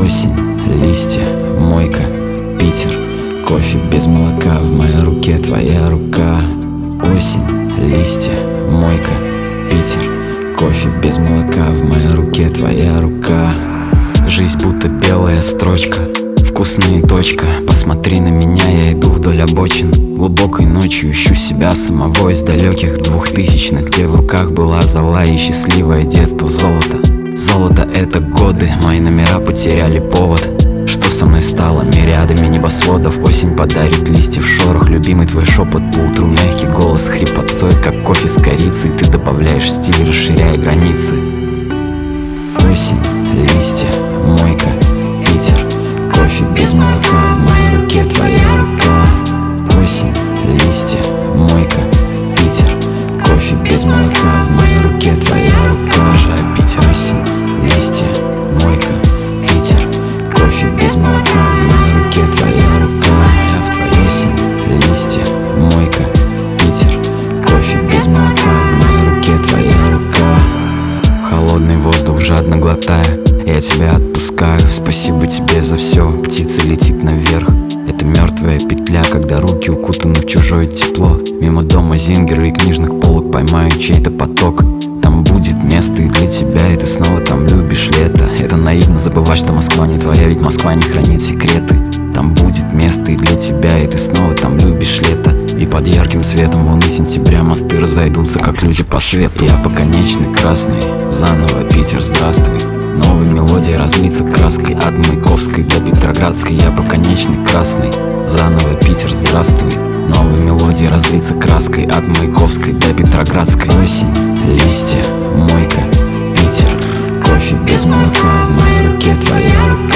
Осень, листья, мойка, Питер. Кофе без молока, в моей руке твоя рука. Осень, листья, мойка, Питер. Кофе без молока, в моей руке твоя рука. Жизнь будто белая строчка, вкусная точка. Посмотри на меня, я иду вдоль обочин. Глубокой ночью ищу себя самого из далеких 2000-х, где в руках была зола и счастливое детство. Золото, золото — это годы, мои номера потеряли повод. Что со мной стало? Мириадами небосводов. Осень подарит листьев шорох, любимый твой шепот по утру, мягкий голос хрипотцой, как кофе с корицей. Ты добавляешь стиль, расширяя границы. Осень, листья, мойка, Питер. Кофе без молока, в моей руке твоя рука. Осень, листья, мойка, Питер. Кофе без молока, в моей руке твоя рука. Питер. Осень, листья, мойка, Питер. Кофе без молока, в моей руке твоя рука. Осень, листья, мойка, Питер. Кофе без молока, в моей руке твоя рука. Холодный воздух жадно глотая, я тебя отпускаю. Спасибо тебе за все, птица летит наверх. Это мертвая петля, когда руки укутаны в чужое тепло. Мимо дома зингера и книжных полок поймаю чей-то поток. Там будет место и для тебя, и ты снова там любишь лето. Это наивно забывать, что Москва не твоя, ведь Москва не хранит секреты. Там будет место и для тебя, и ты снова там любишь лето. И под ярким светом луны сентября мосты разойдутся, как люди по свету. Я по конечной красной, заново Питер, здравствуй. Новой мелодией разлиться краской от Маяковской до Петроградской. Я по конечной красной, заново Питер, здравствуй. Новой мелодией разлиться краской от Маяковской до Петроградской. Осень, листья, мойка, Питер. Кофе без молока, в моей руке твоя рука.